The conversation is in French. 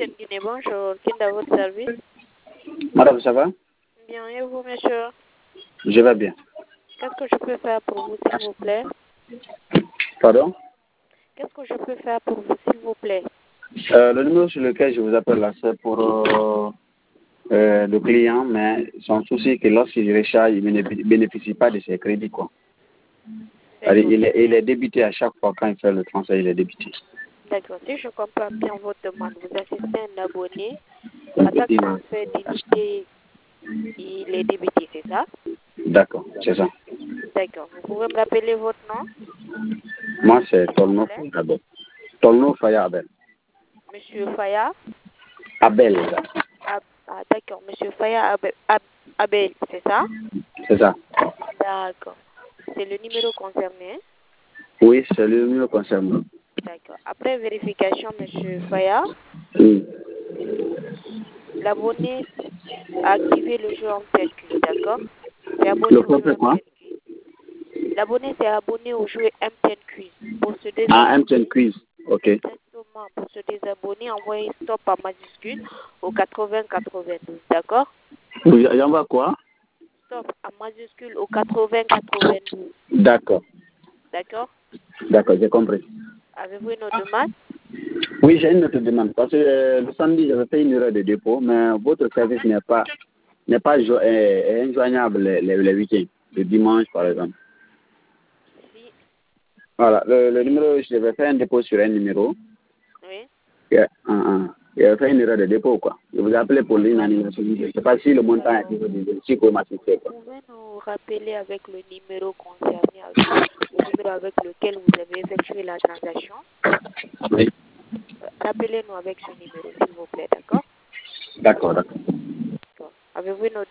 MTN Guinée, bonjour. Qui est à votre service? Madame, ça va? Bien, et vous, monsieur? Je vais bien. Qu'est-ce que je peux faire pour vous, s'il vous plaît? Pardon? Qu'est-ce que je peux faire pour vous, s'il vous plaît? Le numéro sur lequel je vous appelle là, c'est pour le client, mais son souci est que lorsqu'il recharge, il ne bénéficie pas de ses crédits, quoi. Il est débité à chaque fois quand il fait le transfert, il est débité. D'accord. Si je comprends bien votre demande, vous assistez un abonné, à chaque transfert d'unité, il est débité, c'est ça? D'accord, c'est ça. D'accord. Vous pouvez me rappeler votre nom? Moi, c'est Tolno Faya Abel. Tolno Faya Abel. Monsieur Faya? Abel. D'accord. Monsieur Faya Abel, c'est ça? C'est ça. D'accord. C'est le numéro concerné? Oui, c'est le numéro concerné. D'accord. Après vérification, monsieur Faya, Oui. l'abonné a activé le jeu MTN Quiz, d'accord? Le propre quoi? L'abonné s'est abonné au jeu MTN Quiz. Pour se désabonner, Ah, MTN Quiz. Ok. exactement, pour se désabonner, envoyez stop en majuscule au 8092, d'accord? Oui, j'envoie quoi? Stop en majuscule au 8092, D'accord. d'accord? D'accord, j'ai compris. Avez-vous une autre demande? Oui, j'ai une autre demande. Parce que le samedi, j'avais fait une erreur de dépôt, mais votre service n'est pas injoignable les week-ends, le dimanche par exemple. Si. Voilà, le numéro, j'avais fait un dépôt sur un numéro. Oui. J'avais fait une erreur de dépôt, quoi. Je vous ai appelé pour l'inanimation. Je ne sais pas si le montant est toujours si comment m'assister, quoi. Vous pouvez nous rappeler avec le numéro concerné, le numéro avec lequel vous avez effectué la transaction? Oui. Rappelez-nous avec ce numéro, s'il vous plaît, d'accord? D'accord, d'accord. Avez-vous une autre